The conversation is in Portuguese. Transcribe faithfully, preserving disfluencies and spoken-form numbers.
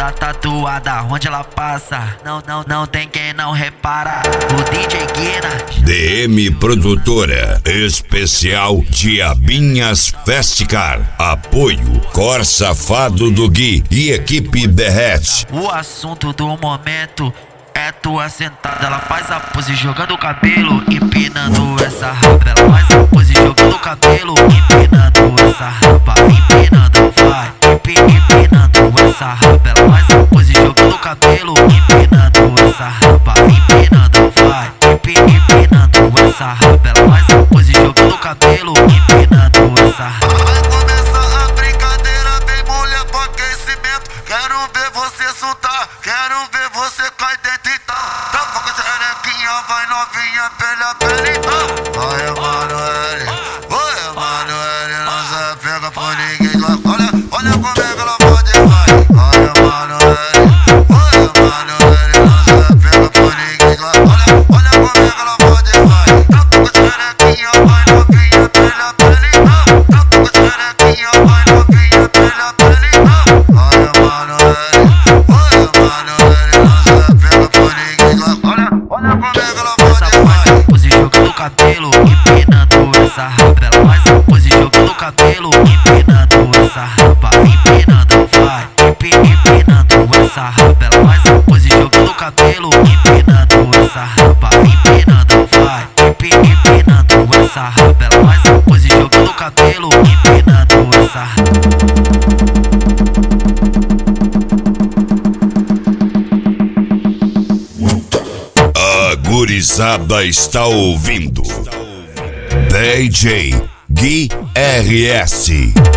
tá tatuada onde ela passa. Não, não, não tem quem não repara. O D J Guina. D M Produtora Especial Diabinhas Festicar. Apoio Cor Safado do Gui e equipe Derrete. O assunto do momento é tua sentada. Ela faz a pose jogando o cabelo, empinando essa raba. Ela faz a pose jogando o cabelo, empinando essa raba. Empinando, vai, empinando essa raba. Ela faz a pose jogando o cabelo, empinando essa raba. Empinando, vai, empinando essa raba. Ela faz a pose jogando o cabelo, empinando essa raba. Vai começar a brincadeira, vem mulher com aquecimento. Quero ver você soltar, quero ver você cair dentro e tá. Tapa com essa erequinha, vai novinha pela pele tá. Vai Emanuele, oi Emanuele, não se pega por ninguém. Olha, olha como é que ela pode vai. Vai Emanuele, oi Emanuele, não se pega por ninguém. Olha, olha como é que ela pode vai. Tapa com essa erequinha, vai novinha pela pele tá. Tapa com essa erequinha, vai novinha pela pele tá. Vai Emanuele, oi Emanuele, não se pega por ninguém. Olha, olha como é que ela pode vai. Pose jogando o cabelo, empinando essa raba. Ela faz a pose jogando o cabelo, empinando essa raba. Empinando, vai, empinando essa raba. Ela faz a pose jogando o cabelo, empinando essa raba. Empinando, vai, empinando essa raba. Ela faz a pose jogando o cabelo, empinando essa raba. A gurizada está ouvindo D J Gui R S.